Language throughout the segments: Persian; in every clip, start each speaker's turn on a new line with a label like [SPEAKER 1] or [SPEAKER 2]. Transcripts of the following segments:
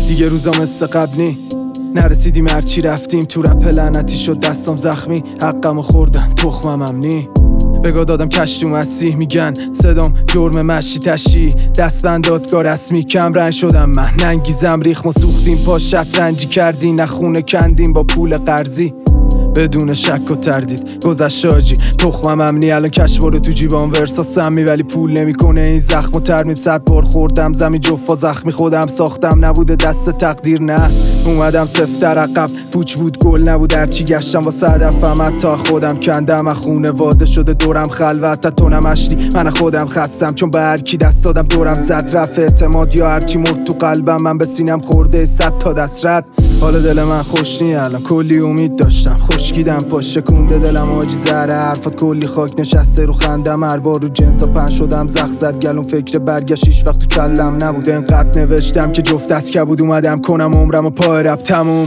[SPEAKER 1] دیگه روزا مثل قبلی نرسیدیم، هرچی رفتیم تو رپ لعنتی شد دستام زخمی. حقمو خوردن تخمم امنی، بگاه دادم کشت و مسیح. میگن صدام جرم مشی تشی، دستبند دادگاه رسمی. کم رنگ شدم من، ننگیزم ریخم و سوختیم. پا شطرنجی کردی نخونه کندیم با پول قرضی بدون شک و تردید. گذشت آجی تخمم امنی، الان کش برو تو جیبام ورسا سمی، ولی پول نمیکنه این زخم و ترمیم. 100 بار خوردم زمین جفا زخمی، خودم ساختم نبوده دست تقدیر. نه اومدم سفتر عقب، پوچ بود گل نبود، هرچی گشتم واسه هدفم حتی خودم کندم. از خونواده شده دورم خلوت، تو نمشتی من خودم خستم چون به هر کی دست دادم دورم زد. رفت اعتماد یا هرچی مرد تو قلبم، من به سینم خورده 100 تا دست رد. حالا دل من خوش نی، الان کلی امید داشتم، خشکیدم پاش شکونده دلم آجی. زهره حرفات کلی خاک نشسته رو خندم، هر بار رو جنسا پن شدم زخ زد گلون. فکر برگشت هیچ وقت تو کلم نبود، انقدر نوشتم که جفت دست کبود. اومدم کنم عمرم و پای رپ تموم.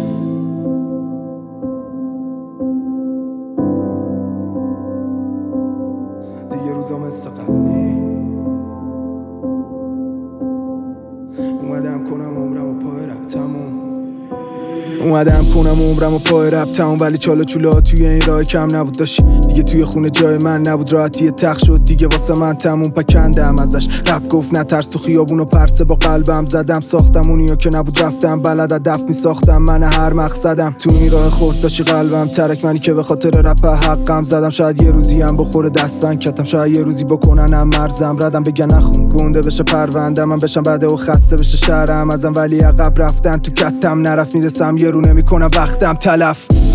[SPEAKER 1] دیگه روزا مثل قبلی اومدم کنم عمرم و پای رپ تموم. ولی چالا چولا توی این راه کم نبود. داشتی دیگه توی خونه جای من نبود، راحتی تخت شد دیگه واسه من تموم. پکندم ازش رپ گفت نترس، تو خیابون و پرسه با قلبم زدم. ساختم اونیو که نبود رفتم، بلد هدف میساختم من هر مقصدم. تو این راه خورد داشتی قلبم ترک، منی که به خاطر رپ حقم زدم. شاید یه روزی هم بخوره دستبند کتم، شاید یه روزی بکننم مرزم ردم. بگن نخون گونده بشه پرونده، من بشم بعد و خسته بشه شهرم ازم. ولی عقب رفتن تو کتم نرفت، میرسم یه رو نمیکنم وقتم تلف.